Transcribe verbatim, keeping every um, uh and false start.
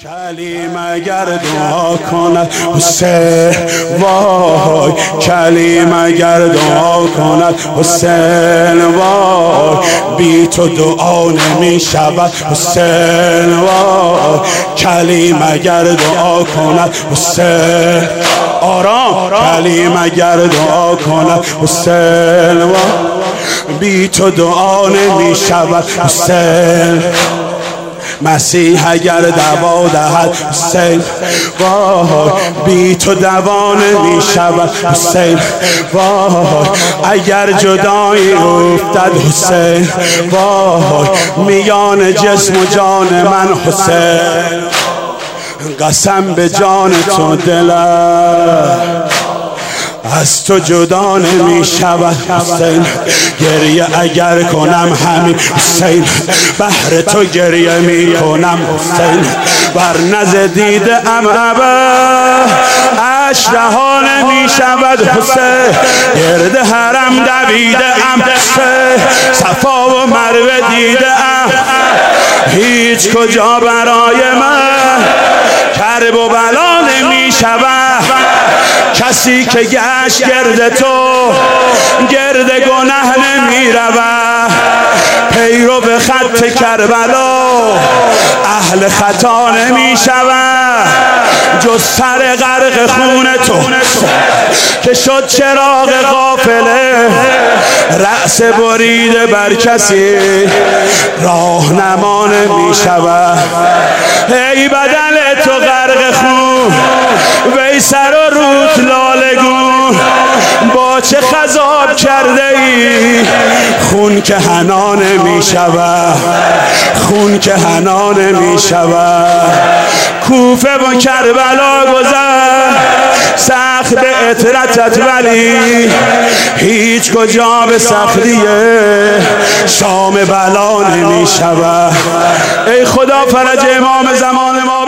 کلیم اگر دعا کند حسین وای، کلیم اگر دعا کند حسین وای، بی تو دعا نمی شود حسین وای، کلیم اگر دعا کند حسین آرام، کلیم اگر دعا کند حسین وای، بی تو دعا نمی شود حسین. مسیح اگر دوا دهد حسین وای، بی تو دوا نمی شود حسین وای، اگر جدایی افتد حسین وای، میان جسم و جان من حسین، قسم به جان تو دلم از تو جدا نمی شود حسین. گریه اگر کنم همین حسین، بهر تو گریه می کنم حسین، بر نزد دیده ام ابد اش رها نمی شود حسین. گرد حرم دویده ام حسین، صفا و مروه دیده ام، هیچ کجا برای من کرب و بلا نمی شود. کسی که گشت گرد تو گرد گناه نمی رود، پیرو به خط کربلا اهل خطا نمی شود. جز سر غرق خون تو که شد چراغ قافله، رأس بریده بر کسی راهنما نمی شود. ای بدن تو غرق خون، وی سر و روت لالگون، با چه خضاب کرده ای خون که حنا نمی شود، خون که حنا نمی شود. کوفه و کربلا گذر سخت به عطرتت، ولی هیچ کجا به سختی شام بلا نمی شود. ای خدا فرج امام زمان ما